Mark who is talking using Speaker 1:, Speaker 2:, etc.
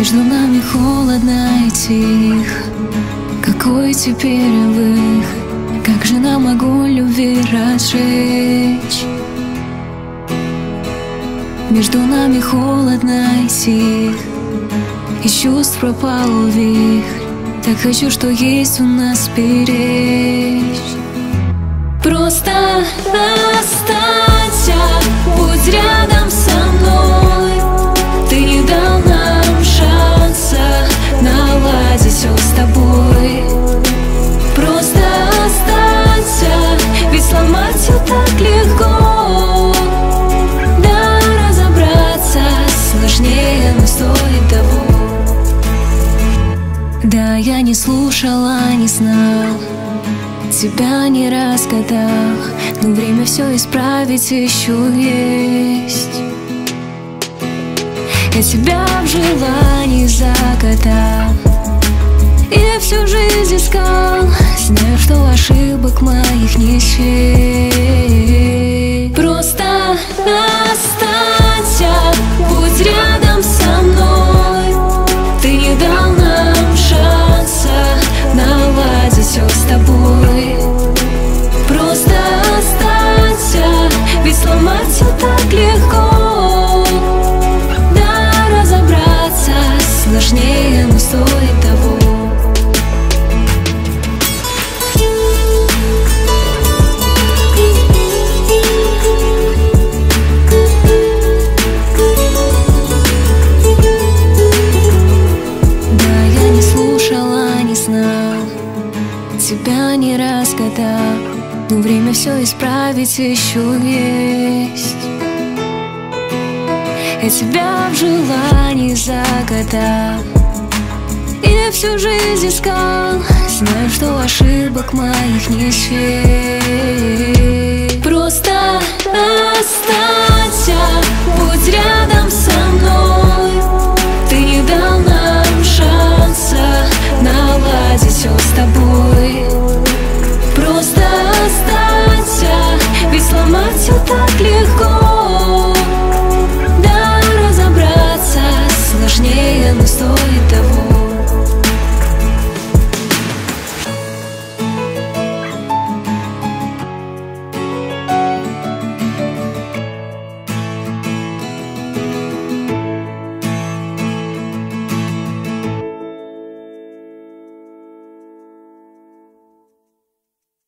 Speaker 1: Между нами холодно и тихо. Какой теперь выход? Как же нам огонь любви разжечь? Между нами холодно и тихо, из чувств пропал вихрь. Так хочу, что есть у нас беречь. Просто останься, будь рядом со мной. Ты не дал нам шанса наладить все с тобой. Просто останься, ведь сломать все так легко. Да, разобраться сложнее, но стоит того. Да, я не слушала, не знал, тебя не разгадал, но время все исправить еще есть. Я тебя в желании загадал, и я всю жизнь искал, знаю, что ошибок моих не счесть. Просто останься, будь рядом со мной. Ты не дал нам шанса наладить все с тобой. Просто останься, ведь сломать все так легко. Да, разобраться сложнее, но стоит того. Тебя не разгадал, но время все исправить еще есть. Я тебя в желании загадал, и я всю жизнь искал, знаю, что ошибок моих не счесть. Просто останься, будь рядом со мной.